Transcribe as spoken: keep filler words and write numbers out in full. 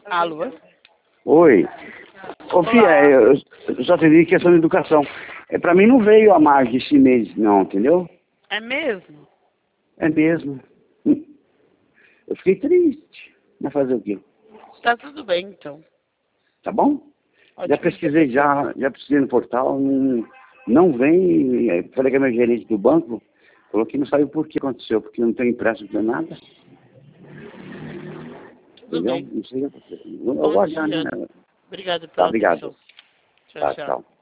Alô? Oi. Ô, Fia, eu, eu só te digo questão de educação. É, pra mim não veio a margem esse mês, não, entendeu? É mesmo? É mesmo. Eu fiquei triste. Mas fazer o quê? Tá tudo bem, então. Tá bom? Ótimo. Já pesquisei, já, já pesquisei no portal, não, não vem. é, Falei com a minha gerente do banco, falou que não sabe por que aconteceu, porque não tem empréstimo, não tem nada. Tudo Entendeu? bem. Não sei o que aconteceu. Eu vou Bom aguardar, dia. né? Obrigada Tá, pela obrigado. atenção. Tchau, Tá, tchau. tchau.